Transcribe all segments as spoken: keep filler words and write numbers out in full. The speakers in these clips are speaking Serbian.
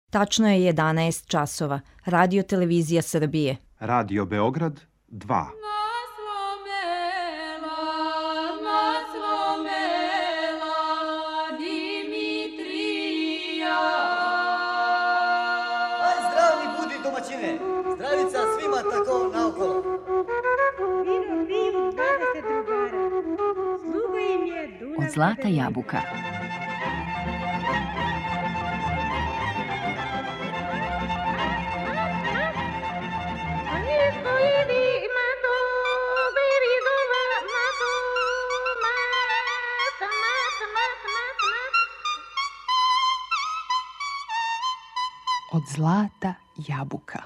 Tačno je jedanaest časova. Radio Televizija Srbije. Radio Beograd dva. Zdravica svima tako naokolo. Vino pivu dvadeset drugara. Sluga im je Dunav. Od zlata jabuka. Od zlata jabuka.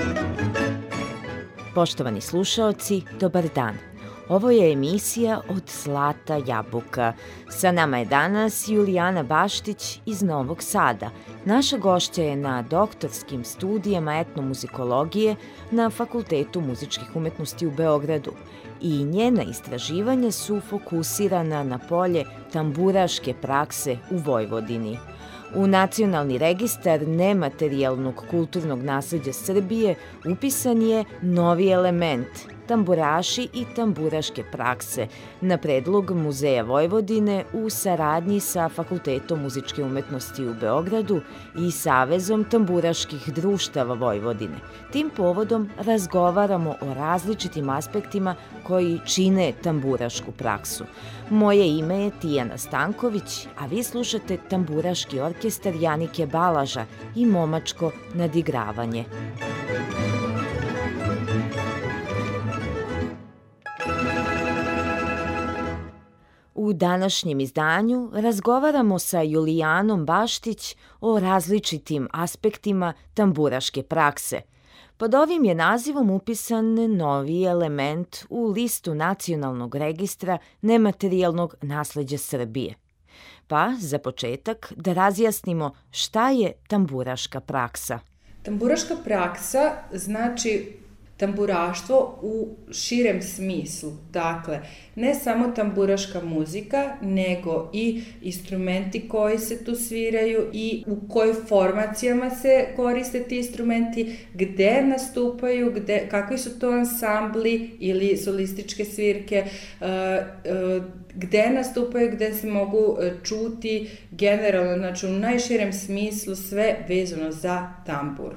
Poštovani slušaoci, dobar dan. Ovo je emisija Od zlata jabuka. Sa nama je danas Julijana Baštić iz Novog Sada. Naša gošća je na doktorskim studijama etnomuzikologije na Fakultetu muzičkih umetnosti u Beogradu i njena istraživanja su fokusirana na polje tamburaške prakse u Vojvodini. U Nacionalni registar nematerijalnog kulturnog nasleđa Srbije upisan je novi element – tamburaši i tamburaške prakse na predlog Muzeja Vojvodine u saradnji sa Fakultetom muzičke umetnosti u Beogradu i Savezom tamburaških društava Vojvodine. Tim povodom razgovaramo o različitim aspektima koji čine tamburašku praksu. Moje ime je Tijana Stanković, a vi slušate Tamburaški orkestar Janike Balaža i momačko nadigravanje. U današnjem izdanju razgovaramo sa Julijanom Baštić o različitim aspektima tamburaške prakse. Pod ovim je nazivom upisan novi element u listu Nacionalnog registra nematerijalnog nasleđa Srbije. Pa, za početak, da razjasnimo šta je tamburaška praksa. Tamburaška praksa znači tamburaštvo u širem smislu. Dakle, ne samo tamburaška muzika, nego i instrumenti koji se tu sviraju i u kojim formacijama se koriste ti instrumenti, gde nastupaju, gde, kakvi su to ansambli ili solističke svirke, uh, uh, gde nastupaju, gde se mogu čuti generalno, znači u najširem smislu sve vezano za tamburu.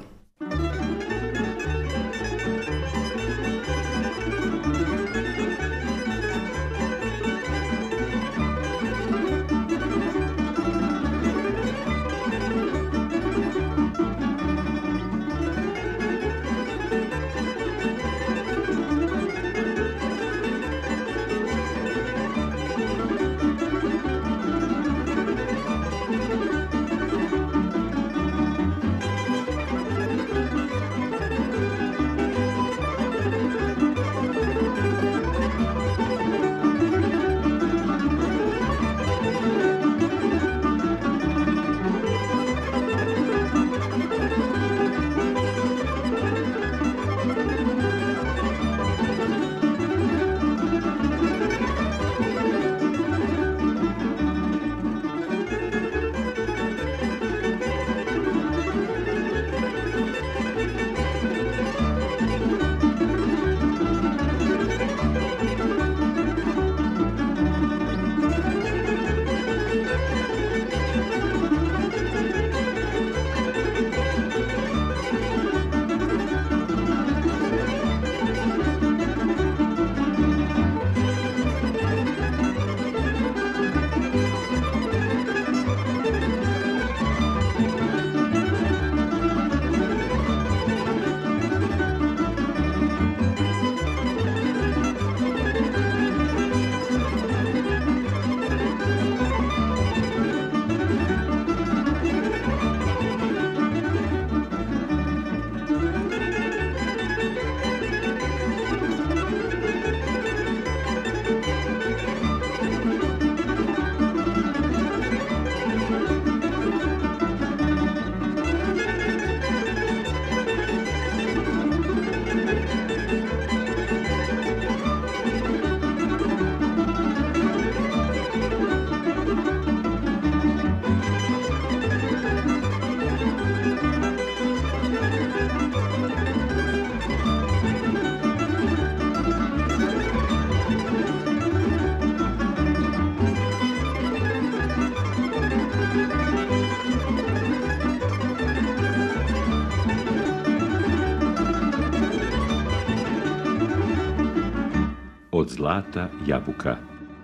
od zlata jabuka.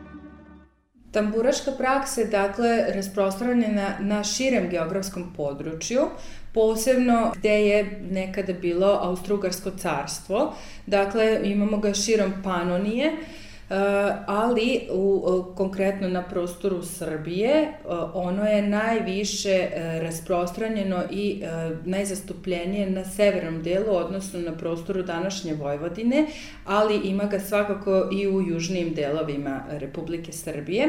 Tamburaška praksa je dakle rasprostranjena na širem geografskom području, posebno gde je nekada bilo Austro-Ugarsko carstvo. Dakle, imamo ga širom Panonije, ali u, konkretno na prostoru Srbije ono je najviše rasprostranjeno i najzastupljenije na severnom delu, odnosno na prostoru današnje Vojvodine, ali ima ga svakako i u južnijim delovima Republike Srbije.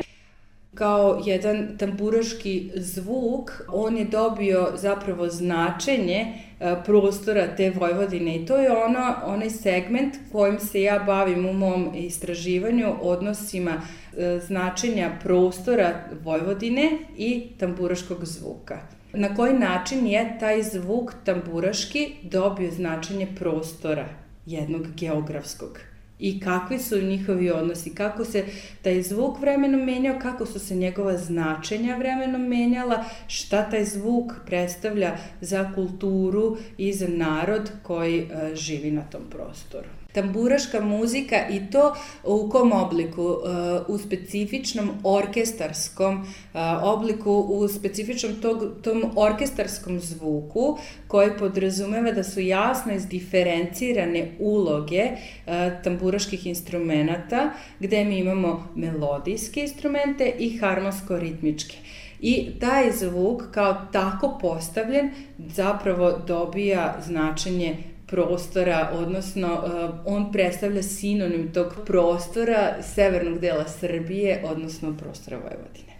Kao jedan tamburaški zvuk, on je dobio zapravo značenje prostora te Vojvodine i to je ono, onaj segment kojim se ja bavim u mom istraživanju odnosima značenja prostora Vojvodine i tamburaškog zvuka. Na koji način je taj zvuk tamburaški dobio značenje prostora jednog geografskog? I kakvi su njihovi odnosi, kako se taj zvuk vremenom menjao, kako su se njegova značenja vremenom menjala, šta taj zvuk predstavlja za kulturu i za narod koji uh, živi na tom prostoru. Tamburaška muzika i to u kom obliku? Uh, u specifičnom orkestarskom uh, obliku, u specifičnom tog, tom orkestarskom zvuku koji podrazumeva da su jasno izdiferencirane uloge uh, tamburaških instrumenata, gde mi imamo melodijske instrumente i harmonsko-ritmičke. I taj zvuk kao tako postavljen zapravo dobija značenje prostora, odnosno on predstavlja sinonim tog prostora severnog dela Srbije, odnosno prostora Vojvodine.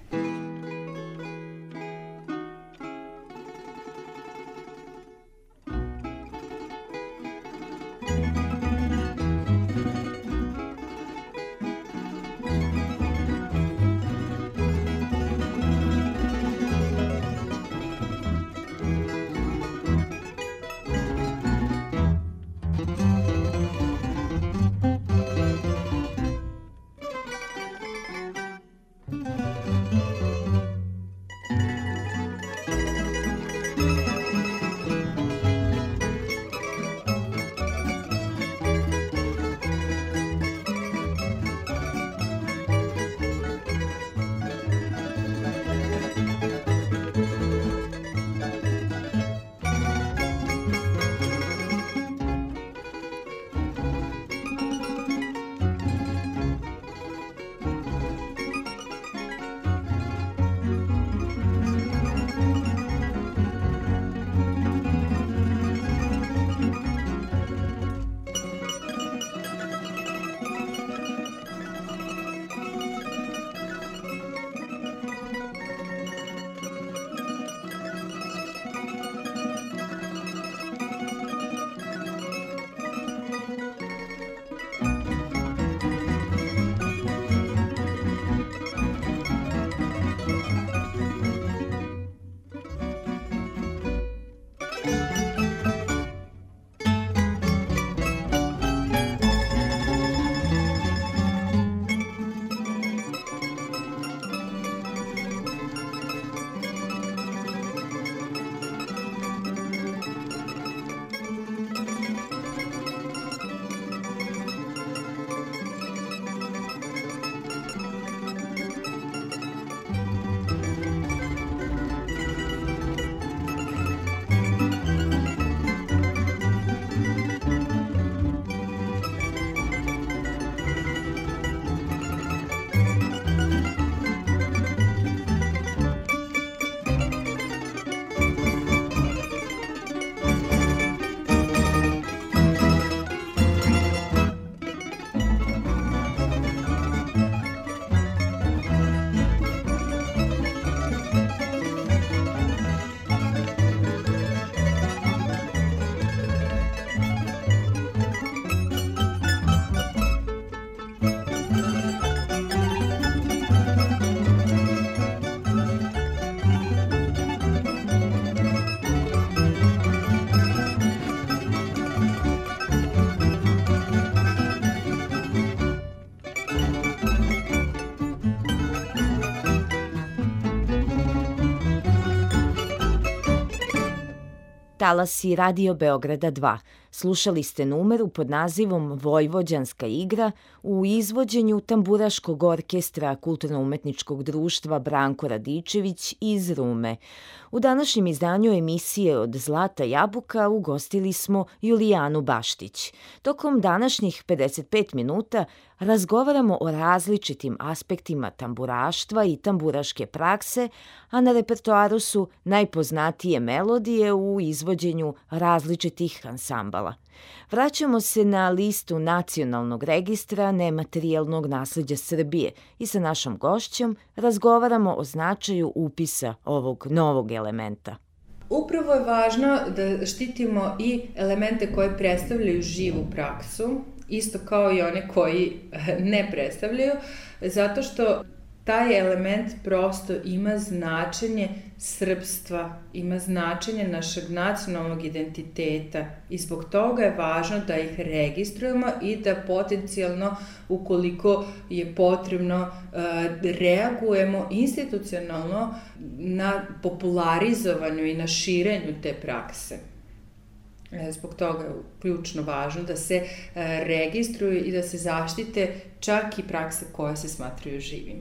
Talasi Radio Beograda dva. Slušali ste numeru pod nazivom Vojvođanska igra u izvođenju Tamburaškog orkestra Kulturno-umetničkog društva Branko Radičević iz Rume. U današnjem izdanju emisije Od zlata jabuka ugostili smo Julijanu Baštić. Tokom današnjih pedeset pet minuta razgovaramo o različitim aspektima tamburaštva i tamburaške prakse, a na repertoaru su najpoznatije melodije u izvođenju različitih ansambala. Vraćamo se na listu Nacionalnog registra nematerijalnog nasleđa Srbije i sa našom gošćom razgovaramo o značaju upisa ovog novog elementa. Upravo je važno da štitimo i elemente koje predstavljaju živu praksu, isto kao i one koji ne predstavljaju, zato što taj element prosto ima značenje srpstva, ima značenje našeg nacionalnog identiteta i zbog toga je važno da ih registrujemo i da potencijalno, ukoliko je potrebno, reagujemo institucionalno na popularizovanju i na širenju te prakse. Zbog toga je ključno važno da se registruju i da se zaštite čak i prakse koje se smatraju živim.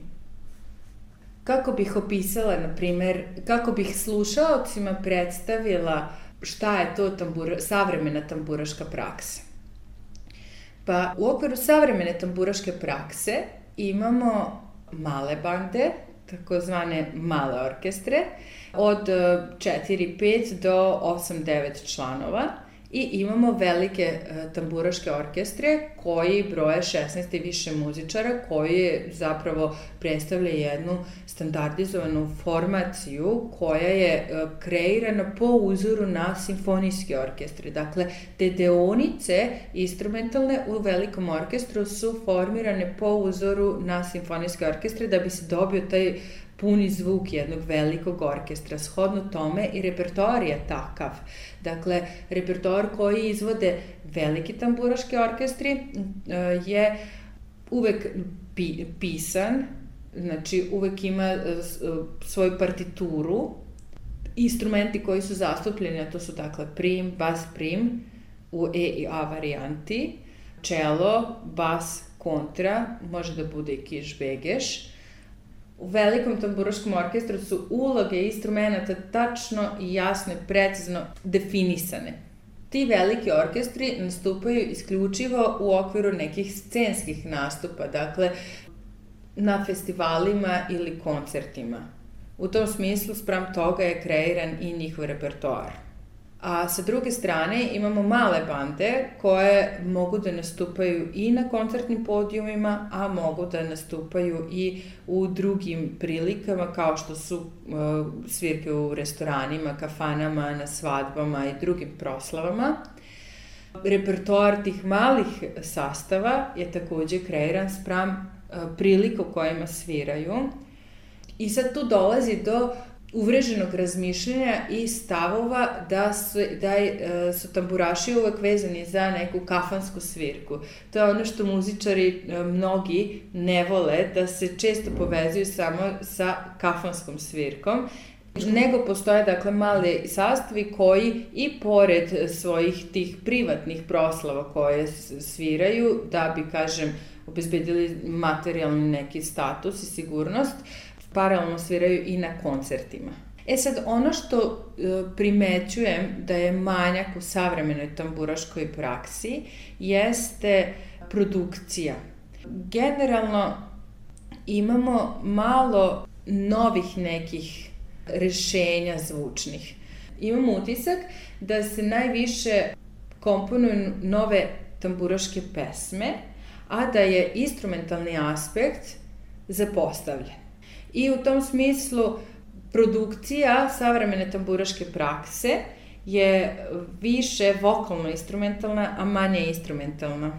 Kako bih opisala, na primer, kako bih slušaocima predstavila šta je to tambura, savremena tamburaška praksa? Pa u okviru savremene tamburaške prakse imamo male bande, takozvane male orkestre, od četiri pet do osam devet članova i imamo velike tamburaške orkestre koji broje šesnaest i više muzičara, koji zapravo predstavlja jednu standardizovanu formaciju koja je kreirana po uzoru na simfonijske orkestre. Dakle, te deonice instrumentalne u velikom orkestru su formirane po uzoru na simfonijske orkestre da bi se dobio taj puni zvuk jednog velikog orkestra. Shodno tome i repertoar je takav. Dakle, repertoar koji izvode veliki tamburaški orkestri je uvek pi, pisan, znači uvek ima svoju partituru. Instrumenti koji su zastupljeni, a to su dakle prim, bas prim u E i A varijanti, čelo, bas, kontra, može da bude i kiš begeš. U velikom tamburaškom orkestru su uloge instrumenta tačno i jasno i precizno definisane. Ti veliki orkestri nastupaju isključivo u okviru nekih scenskih nastupa, dakle na festivalima ili koncertima. U tom smislu, spram toga je kreiran i njihov repertoar. A sa druge strane imamo male bande koje mogu da nastupaju i na koncertnim podijumima, a mogu da nastupaju i u drugim prilikama kao što su uh, svirke u restoranima, kafanama, na svadbama i drugim proslavama. Repertoar tih malih sastava je takođe kreiran spram uh, prilika u kojima sviraju. I sad tu dolazi do uvreženog razmišljanja i stavova da su, da su tamburaši uvek vezani za neku kafansku svirku. To je ono što muzičari mnogi ne vole, da se često povezuju samo sa kafanskom svirkom, nego postoje dakle mali sastavi koji i pored svojih tih privatnih proslava koje sviraju, da bi, kažem, obezbedili materijalni neki status i sigurnost, paralelno sviraju i na koncertima. E sad, ono što e, primećujem da je manjak u savremenoj tamburaškoj praksi jeste produkcija. Generalno imamo malo novih nekih rešenja zvučnih. Imamo utisak da se najviše komponuju nove tamburaške pesme, a da je instrumentalni aspekt zapostavljen. I u tom smislu produkcija savremene tamburaške prakse je više vokalno-instrumentalna, a manje instrumentalna.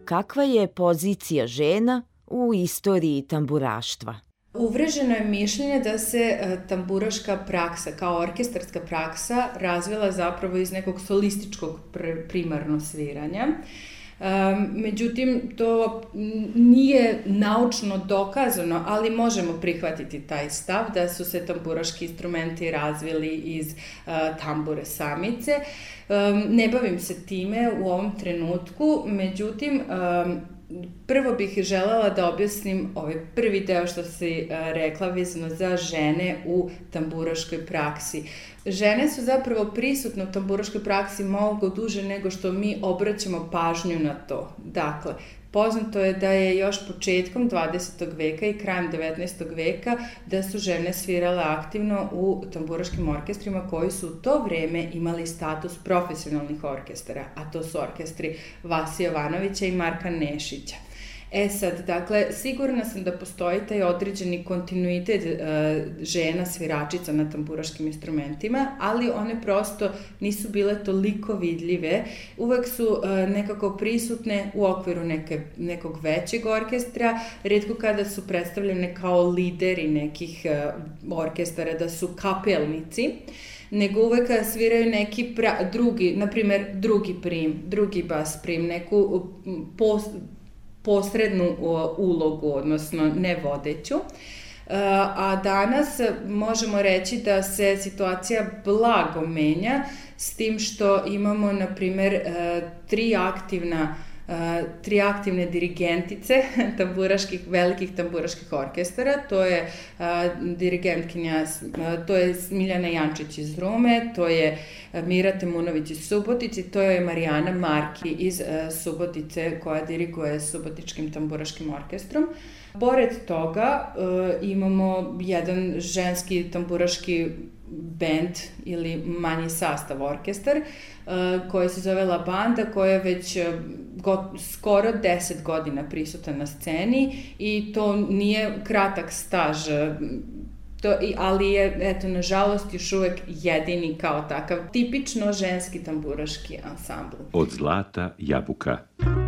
kakva je pozicija žena u istoriji tamburaštva. Uvreženo je mišljenje da se tamburaška praksa kao orkestarska praksa razvila zapravo iz nekog solističkog primarno sviranja. Međutim, to nije naučno dokazano, ali možemo prihvatiti taj stav da su se tamburaški instrumenti razvili iz tambure samice. Ne bavim se time u ovom trenutku, međutim, prvo bih želela da objasnim ovaj prvi deo što si rekla vezano za žene u tamburaškoj praksi. Žene su zapravo prisutne u tamburaškoj praksi mnogo duže nego što mi obraćamo pažnju na to. Dakle, poznato je da je još početkom dvadesetog veka i krajem devetnaestog veka da su žene svirale aktivno u tamburaškim orkestrima koji su u to vreme imali status profesionalnih orkestara, a to su orkestri Vasija Jovanovića i Marka Nešića. E sad, dakle, sigurna sam da postoji taj određeni kontinuitet e, žena sviračica na tamburaškim instrumentima, ali one prosto nisu bile toliko vidljive. Uvek su e, nekako prisutne u okviru neke, nekog većeg orkestra, retko kada su predstavljene kao lideri nekih e, orkestara, da su kapelnici, nego uvek sviraju neki pra, drugi, na primer drugi prim, drugi bas prim, neku post, posrednu ulogu, odnosno ne vodeću. A danas možemo reći da se situacija blago menja, s tim što imamo, na primer, tri aktivna tri aktivne dirigentice tamburaških, velikih tamburaških orkestara. To je dirigentkinja, to je Smiljana Jančić iz Rume, to je Mira Temunović iz Subotice, to je Marijana Marki iz Subotice koja diriguje Subotičkim tamburaškim orkestrom. Pored toga imamo jedan ženski tamburaški bend ili manji sastav orkestar koji se zove La Banda, koja je već got, skoro deset godina prisutan na sceni i to nije kratak staž, to, ali je, eto, nažalost, još uvek jedini kao takav tipično ženski tamburaški ansambl. Od zlata jabuka.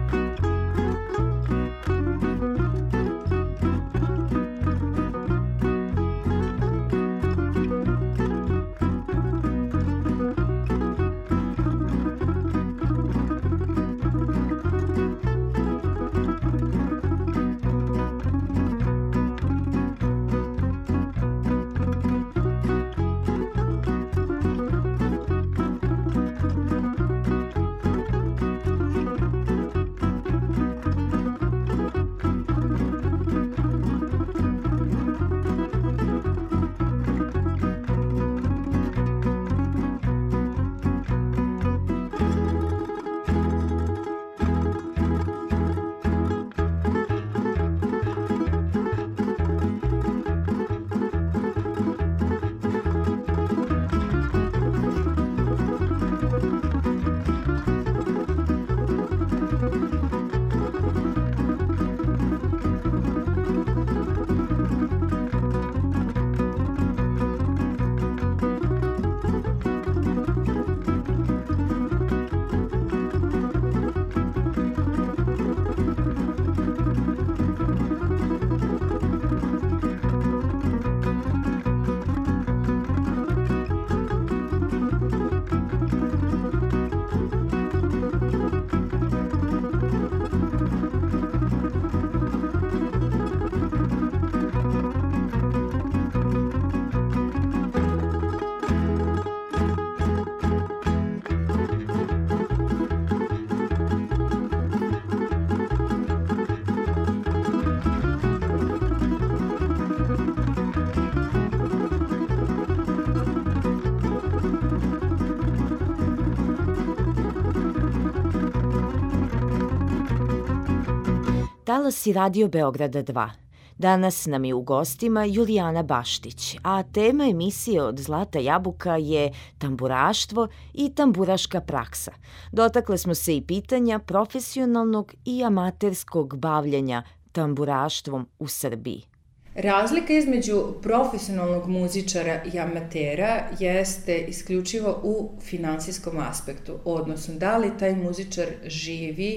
Talasi Radio Beograda dva. Danas nam je u gostima Julijana Baštić, a tema emisije Od zlata jabuka je tamburaštvo i tamburaška praksa. Dotakle smo se i pitanja profesionalnog i amaterskog bavljenja tamburaštvom u Srbiji. Razlika između profesionalnog muzičara i amatera jeste isključivo u finansijskom aspektu, odnosno da li taj muzičar živi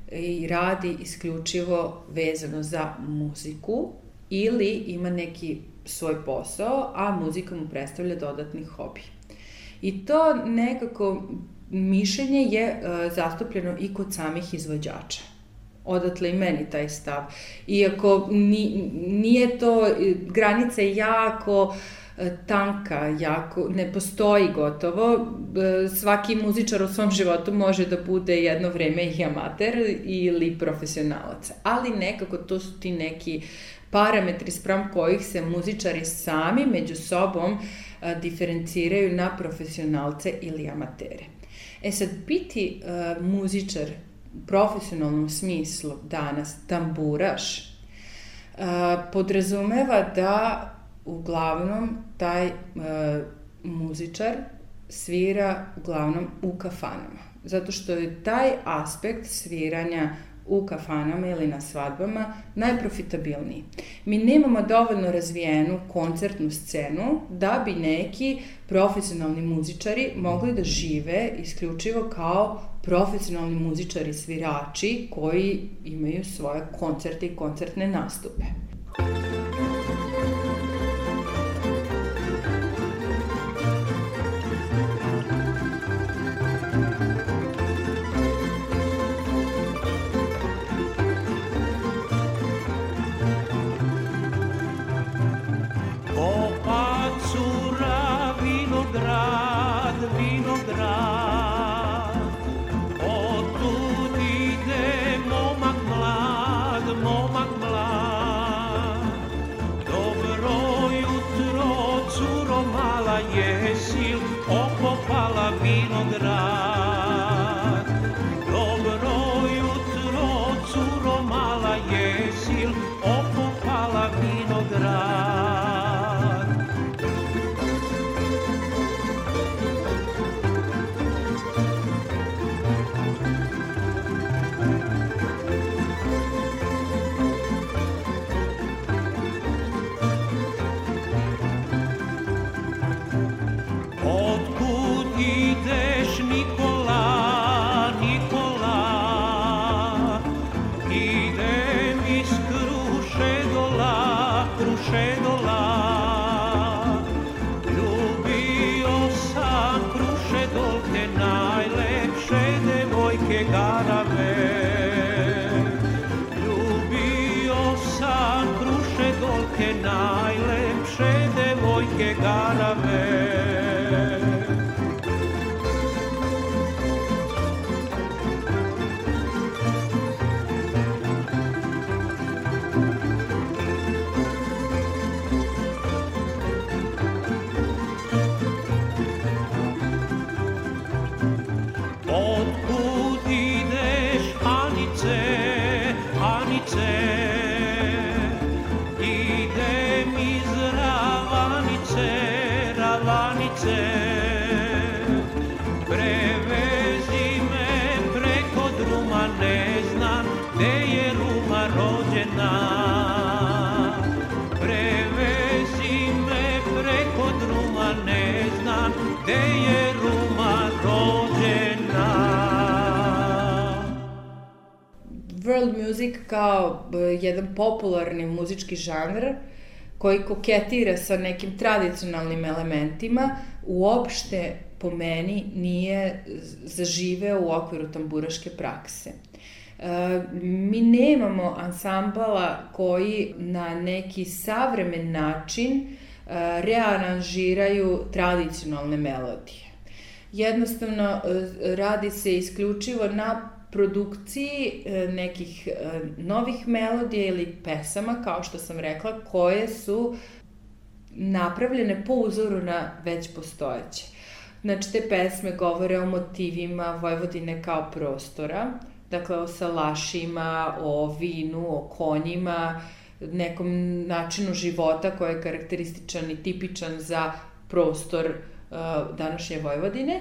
i radi isključivo vezano za muziku ili ima neki svoj posao, a muzika mu predstavlja dodatni hobi. I to nekako mišljenje je uh, zastupljeno i kod samih izvođača. Odatle i meni taj stav. Iako ni, nije to, granica je jako tanka, jako, ne postoji gotovo. Svaki muzičar u svom životu može da bude jedno vreme i amater ili profesionalac. Ali nekako to su ti neki parametri spram kojih se muzičari sami među sobom a, diferenciraju na profesionalce ili amatere. E sad, biti a, muzičar u profesionalnom smislu danas, tamburaš, a, podrazumeva da uglavnom taj a, muzičar svira uglavnom u kafanama. Zato što je taj aspekt sviranja u kafanama ili na svadbama najprofitabilniji. Mi nemamo dovoljno razvijenu koncertnu scenu da bi neki profesionalni muzičari mogli da žive isključivo kao profesionalni muzičari svirači koji imaju svoje koncerte i koncertne nastupe. World music kao jedan popularni muzički žanr koji koketira sa nekim tradicionalnim elementima, uopšte po meni nije zaživeo u okviru tamburaške prakse. E, mi nemamo ansambala koji na neki savremen način e, rearanžiraju tradicionalne melodije. Jednostavno e, radi se isključivo na produkciji nekih novih melodija ili pesama, kao što sam rekla, koje su napravljene po uzoru na već postojeće. Znači, te pesme govore o motivima Vojvodine kao prostora, dakle o salašima, o vinu, o konjima, nekom načinu života koji je karakterističan i tipičan za prostor uh, današnje Vojvodine.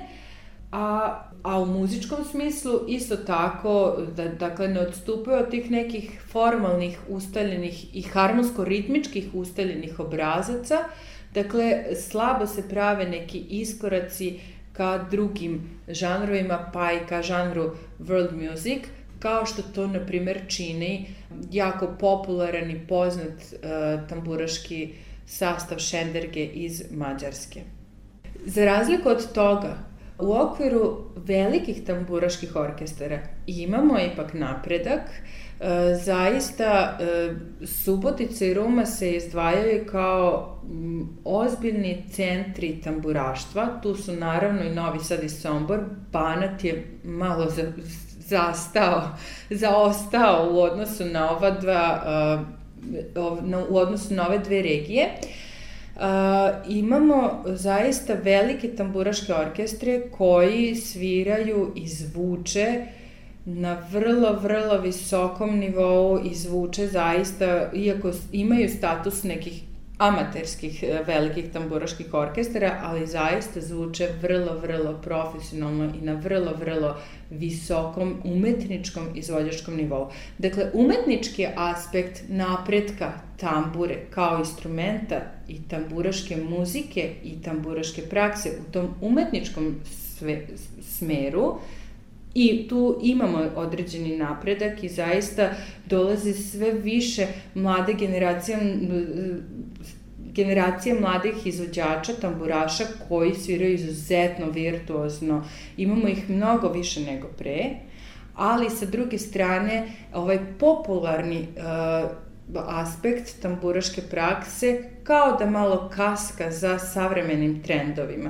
A, a u muzičkom smislu isto tako, da, dakle, ne odstupaju od tih nekih formalnih, ustaljenih i harmonsko-ritmičkih ustaljenih obrazaca. Dakle, slabo se prave neki iskoraci ka drugim žanrovima, pa i ka žanru world music, kao što to, na primer, čini jako popularan i poznat uh, tamburaški sastav Šenderge iz Mađarske. Za razliku od toga, u okviru velikih tamburaških orkestara imamo ipak napredak. E, zaista e, Subotica i Ruma se izdvajaju kao m, ozbiljni centri tamburaštva. Tu su naravno i Novi Sad i Sombor. Banat je malo za, zastao, zaostao u odnosu na ova dva, e, u odnosu na ove dve regije. Uh, imamo zaista velike tamburaške orkestre koji sviraju i zvuče na vrlo, vrlo visokom nivou i zvuče zaista, iako imaju status nekih amaterskih velikih tamburaških orkestara, ali zaista zvuče vrlo, vrlo profesionalno i na vrlo, vrlo visokom umetničkom izvođačkom nivou. Dakle, umetnički aspekt napretka tambure kao instrumenta i tamburaške muzike i tamburaške prakse u tom umetničkom sve, smeru, i tu imamo određeni napredak i zaista dolazi sve više mlade generacije, generacije mladih izvođača, tamburaša koji sviraju izuzetno virtuozno. Imamo ih mnogo više nego pre, ali sa druge strane ovaj popularni uh, aspekt tamburaške prakse kao da malo kaska za savremenim trendovima.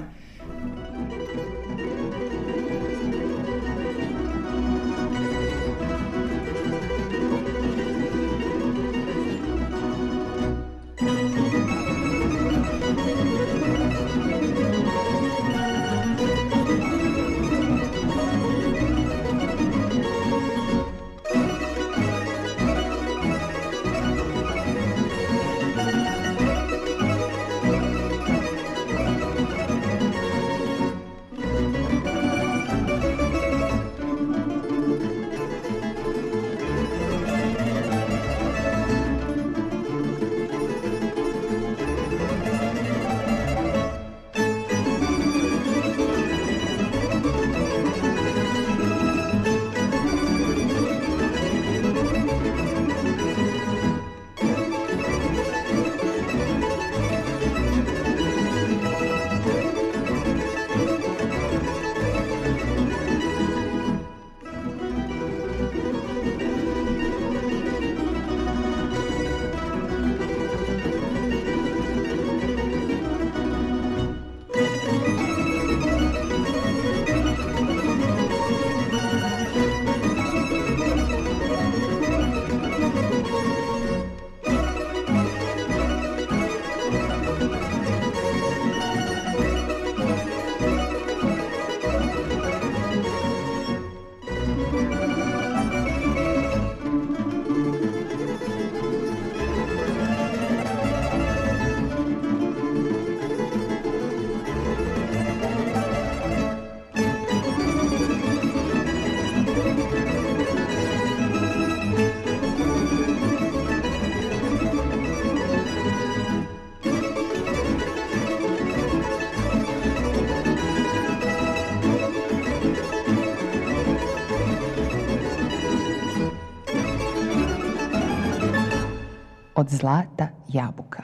Od zlata jabuka.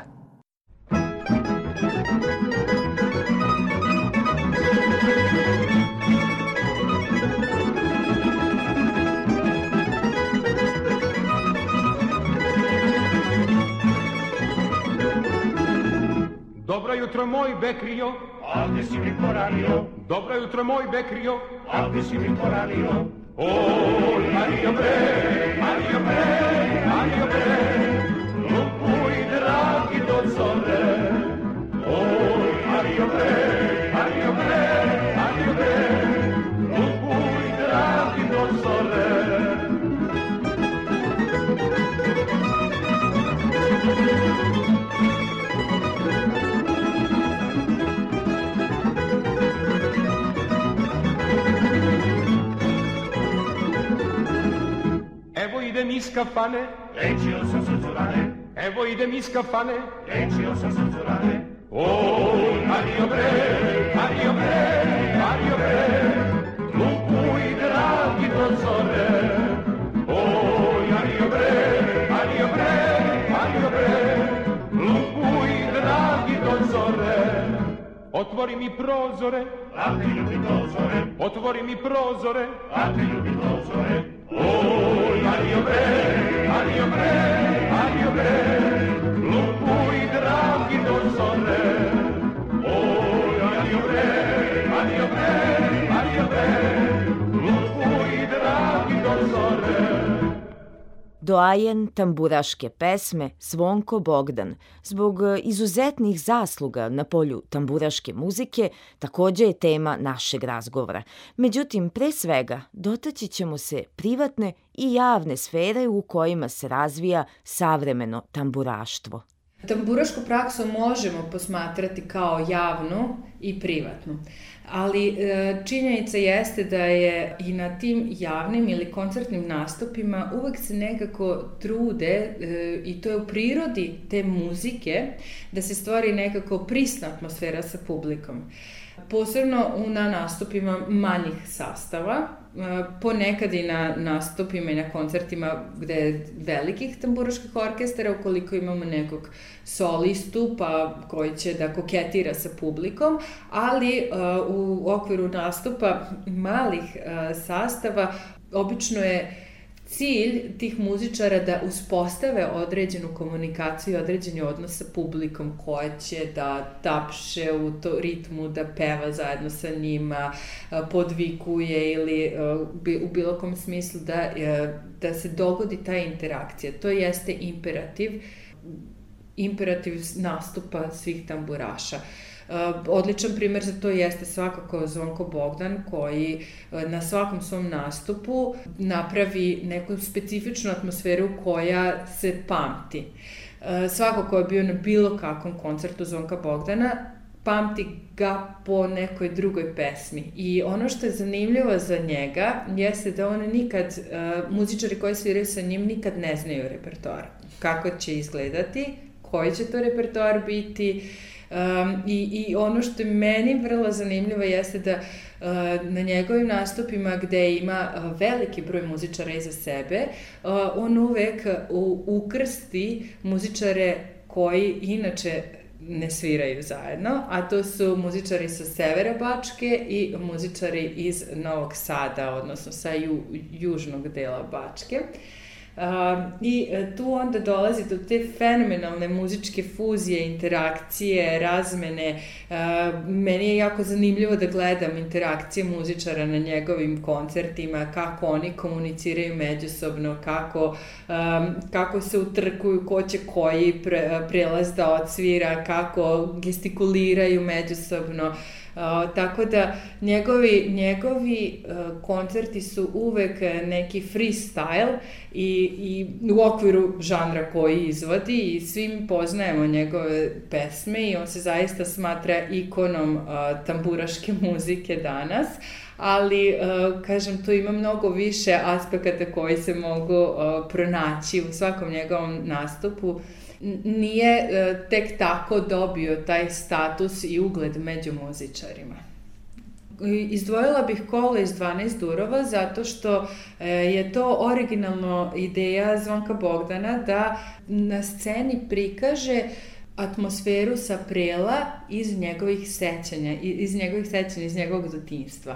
Dobro jutro moj Bekrio, a gde si mi poranio? Dobro jutro moj Bekrio, a gde si mi poranio? Oj, Mario bre, Mario bre, Mario bre, lupuj dragi do zore. Oj, Mario bre, Mario bre, Mario bre, lupuj dragi do zore. Evo idem iz kafane, Lečio sam sucurane, evo idem iz kafane, lečio sam sucurane. Oj, Mario bre, Mario bre, Mario bre, lupuj dragi do zore. Otvori mi prozore, a ti ljubi prozore, otvori mi prozore, a ti ljubi prozore. Oj, adio bre, adio bre, adio bre, lupu i dragi dozore. Oj, adio bre, adio bre, adio bre, lupu i dragi dozore. Doajen tamburaške pesme Zvonko Bogdan, zbog izuzetnih zasluga na polju tamburaške muzike, takođe je tema našeg razgovora. Međutim, pre svega, dotaći ćemo se privatne i javne sfere u kojima se razvija savremeno tamburaštvo. Tamburašku praksu možemo posmatrati kao javnu i privatnu, ali činjenica jeste da je i na tim javnim ili koncertnim nastupima uvek se nekako trude, i to je u prirodi te muzike, da se stvori nekako prisna atmosfera sa publikom. Posebno na nastupima manjih sastava, ponekad i na nastupima i na koncertima gde je velikih tamburaških orkestara, ukoliko imamo nekog solistu pa koji će da koketira sa publikom, ali u okviru nastupa malih sastava obično je cilj tih muzičara da uspostave određenu komunikaciju, određeni odnos sa publikom koja će da tapše u to ritmu, da peva zajedno sa njima, podvikuje ili u bilo kom smislu da, da se dogodi ta interakcija. To jeste imperativ, imperativ nastupa svih tamburaša. Odličan primer za to jeste svakako Zvonko Bogdan, koji na svakom svom nastupu napravi neku specifičnu atmosferu koja se pamti. Svako ko je bio na bilo kakvom koncertu Zvonka Bogdana pamti ga po nekoj drugoj pesmi. I ono što je zanimljivo za njega jeste da on nikad, muzičari koji sviraju sa njim nikad ne znaju repertoar. Kako će izgledati, koji će to repertoar biti. Um, i, i ono što je meni vrlo zanimljivo jeste da uh, na njegovim nastupima gde ima uh, veliki broj muzičara iza sebe, uh, on uvek uh, ukrsti muzičare koji inače ne sviraju zajedno, a to su muzičari sa severa Bačke i muzičari iz Novog Sada, odnosno sa ju, južnog dela Bačke. Uh, I tu onda dolazi do te fenomenalne muzičke fuzije, interakcije, razmene. Uh, meni je jako zanimljivo da gledam interakcije muzičara na njegovim koncertima, kako oni komuniciraju međusobno, kako, um, kako se utrkuju, ko će koji pre, prelaz da odsvira, kako gestikuliraju međusobno. Uh, tako da njegovi, njegovi uh, koncerti su uvek neki freestyle i, i u okviru žanra koji izvodi i svi mi poznajemo njegove pesme i on se zaista smatra ikonom uh, tamburaške muzike danas, ali uh, kažem, tu ima mnogo više aspekata koji se mogu uh, pronaći u svakom njegovom nastupu. Nije uh, tek tako dobio taj status i ugled među muzičarima. Izdvojila bih Kolo iz dvanaest durova zato što uh, je to originalno ideja Zvonka Bogdana da na sceni prikaže atmosferu sa Prela iz njegovih sećanja, iz njegovih sećanja, iz njegovog detinjstva.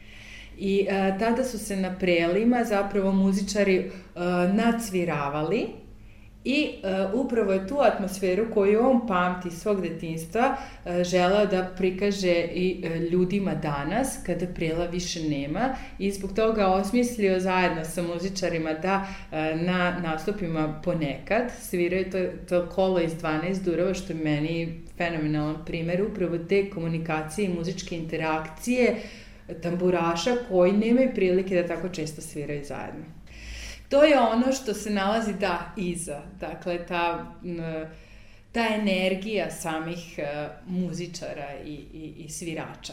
I uh, tada su se na Prelima zapravo muzičari uh, nacviravali i uh, upravo je tu atmosferu koju on pamti svog detinjstva uh, želeo da prikaže i uh, ljudima danas kada Prela više nema i zbog toga osmislio zajedno sa muzičarima da uh, na nastupima ponekad sviraju to, to Kolo iz dvanaest durova, što je meni fenomenalan primer upravo te komunikacije i muzičke interakcije tamburaša koji nemaju prilike da tako često sviraju zajedno. To je ono što se nalazi da iza, dakle ta, ta energija samih muzičara i, i, i svirača.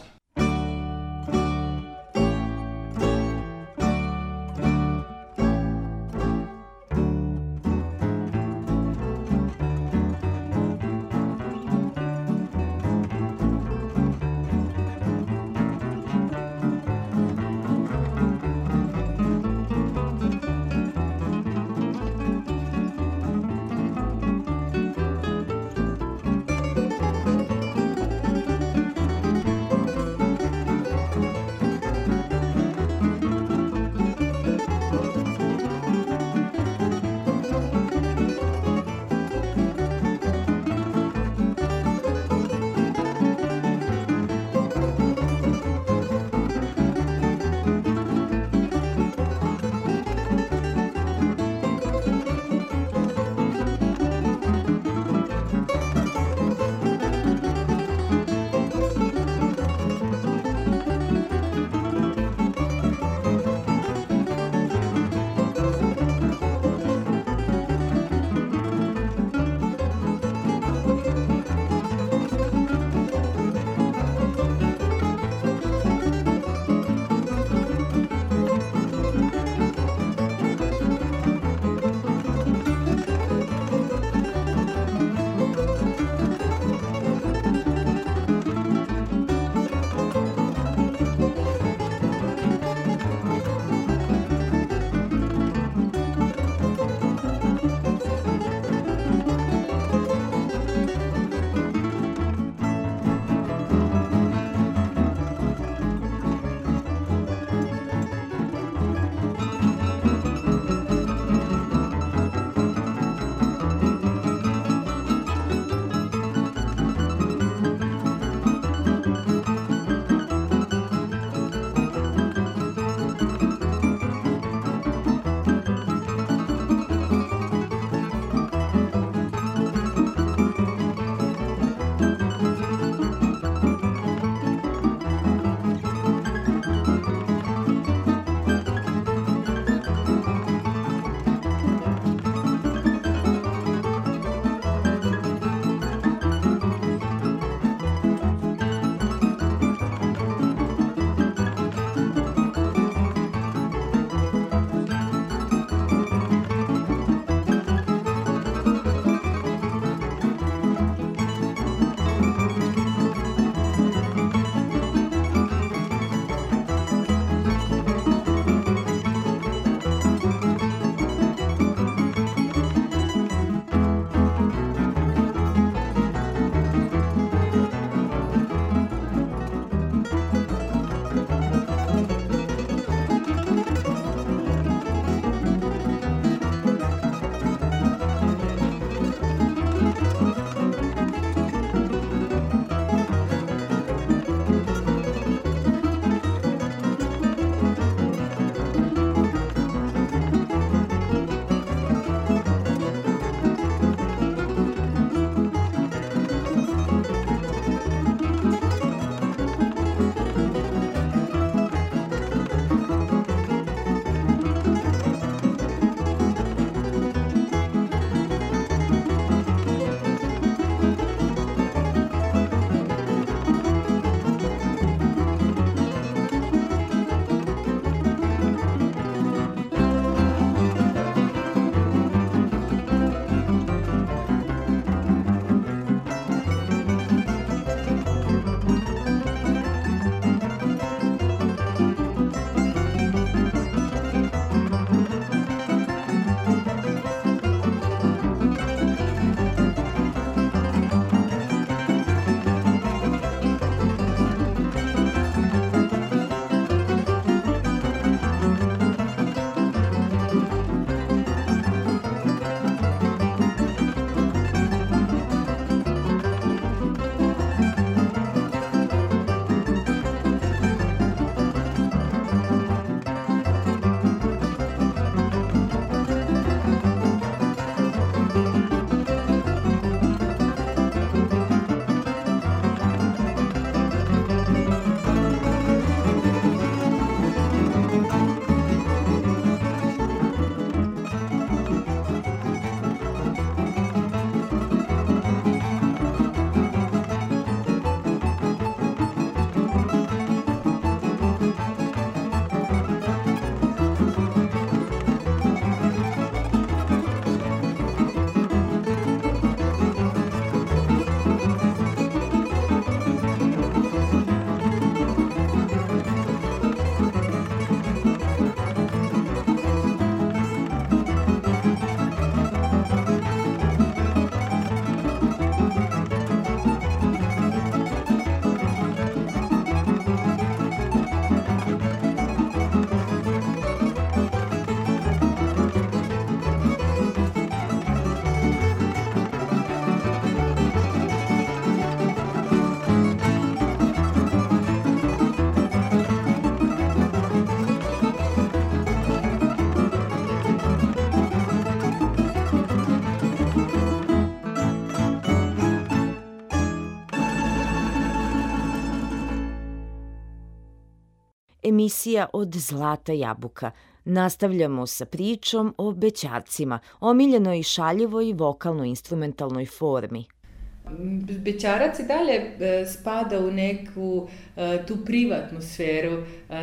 emisija Od zlata jabuka. Nastavljamo sa pričom o bećarcima, omiljenoj i šaljivoj vokalno-instrumentalnoj formi. Bećarac i dalje spada u neku tu privatnu sferu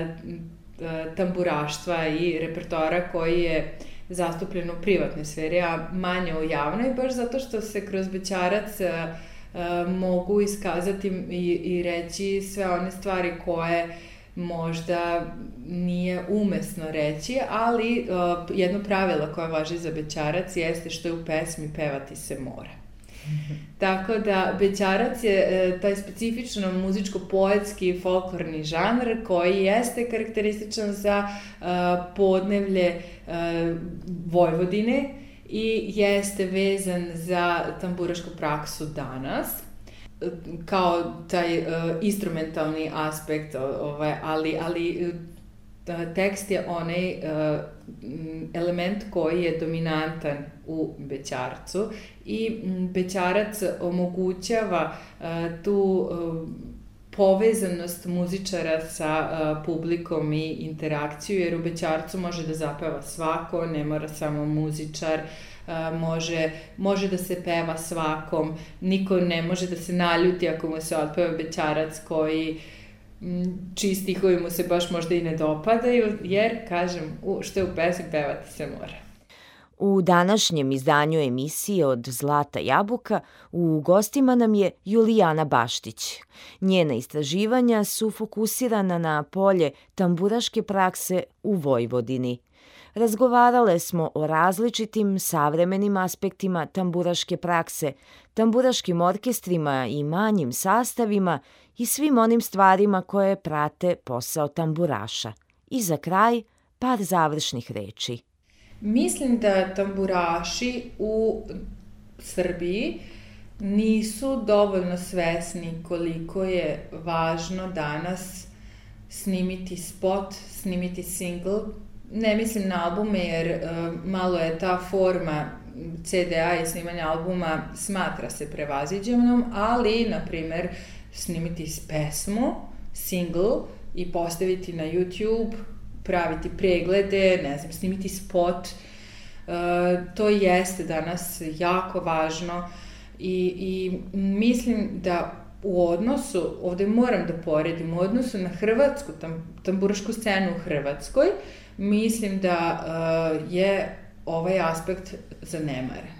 tamburaštva i repertoara koji je zastupljen u privatnoj sferi, a manje u javnoj, baš zato što se kroz bećarac mogu iskazati i, i reći sve one stvari koje možda nije umesno reći, ali uh, jedno pravilo koje važi za bećarac jeste što je u pesmi pevati se mora. Tako da bećarac je e, taj specifično muzičko-poetski folklorni žanr koji jeste karakterističan za e, podnevlje e, Vojvodine i jeste vezan za tamburašku praksu danas, kao taj uh, instrumentalni aspekt, ovaj, ali, ali tekst je onaj uh, element koji je dominantan u bećarcu i bećarac omogućava uh, tu uh, povezanost muzičara sa uh, publikom i interakciju, jer u bećarcu može da zapeva svako, ne mora samo muzičar, uh, može, može da se peva svakom, niko ne može da se naljuti ako mu se otpeva bećarac koji čiji stihovi mu se baš možda i ne dopadaju, jer, kažem, u, što je u pesmi pevati se mora. U današnjem izdanju emisije Od zlata jabuka u gostima nam je Julijana Baštić. Njena istraživanja su fokusirana na polje tamburaške prakse u Vojvodini. Razgovarale smo o različitim savremenim aspektima tamburaške prakse, tamburaškim orkestrima i manjim sastavima i svim onim stvarima koje prate posao tamburaša. I za kraj, par završnih reči. Mislim da tamburaši u Srbiji nisu dovoljno svesni koliko je važno danas snimiti spot, snimiti single. Ne mislim na albume jer uh, malo je ta forma ce de a i snimanja albuma smatra se prevaziđenom, ali, na primer, snimiti pesmu, single i postaviti na YouTube, praviti preglede, ne znam, snimiti spot, uh, to jeste danas jako važno i, i mislim da u odnosu, ovde moram da poredim, u odnosu na hrvatsku, tam, tamburašku scenu u Hrvatskoj, mislim da uh, je ovaj aspekt zanemaren.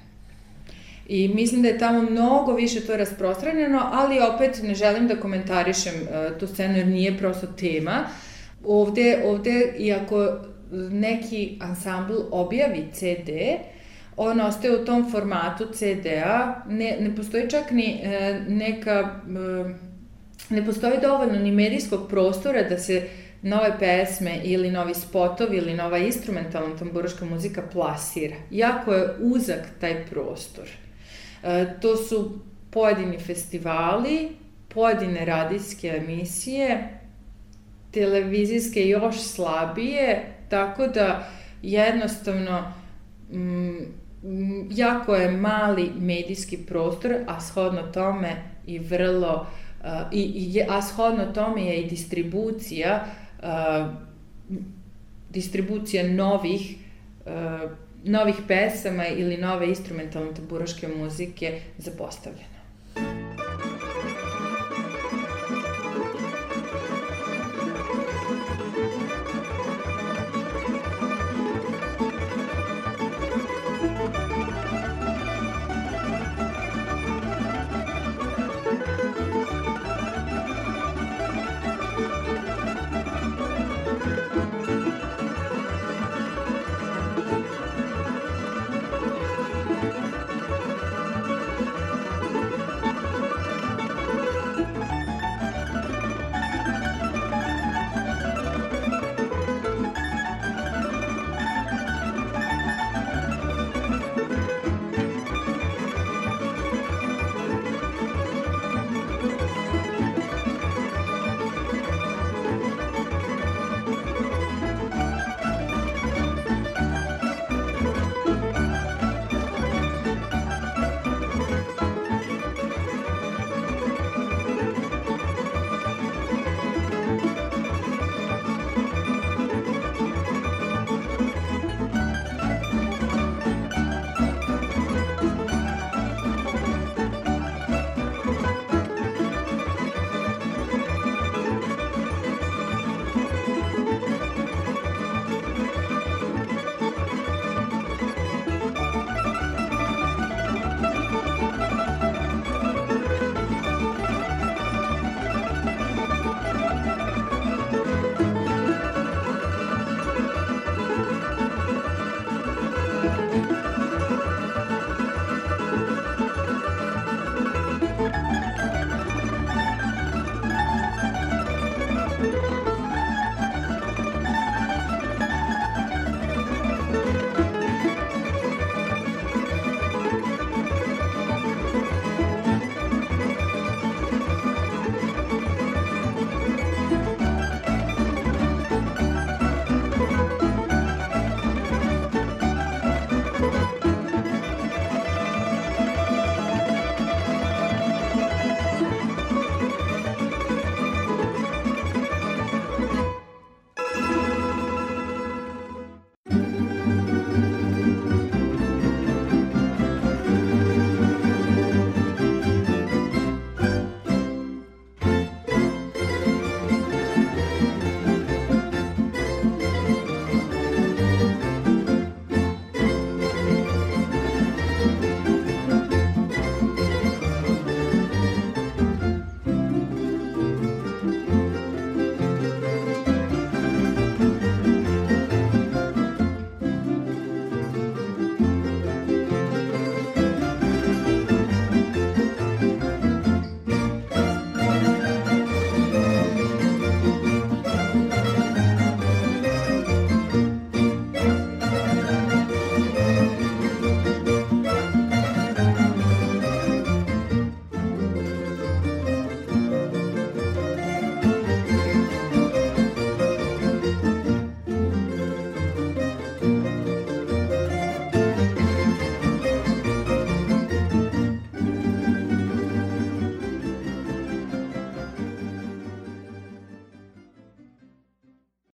I mislim da je tamo mnogo više to rasprostranjeno, ali opet ne želim da komentarišem uh, tu scenu jer nije prosto tema. Ovde, ovde, iako neki ansambl objavi ce de, on ostaje u tom formatu ce de a, ne, ne postoji čak ni e, neka, e, ne postoji dovoljno ni medijskog prostora da se nove pesme ili novi spotovi ili nova instrumentalna tamburaška muzika plasira. Jako je uzak taj prostor. E, to su pojedini festivali, pojedine radijske emisije, televizijske još slabije, tako da jednostavno m, jako je mali medijski prostor, a shodno tome i vrlo, uh, i, i, a shodno tome je i distribucija, uh, distribucija novih, uh, novih pesama ili nove instrumentalne tamburaške muzike zapostavljena.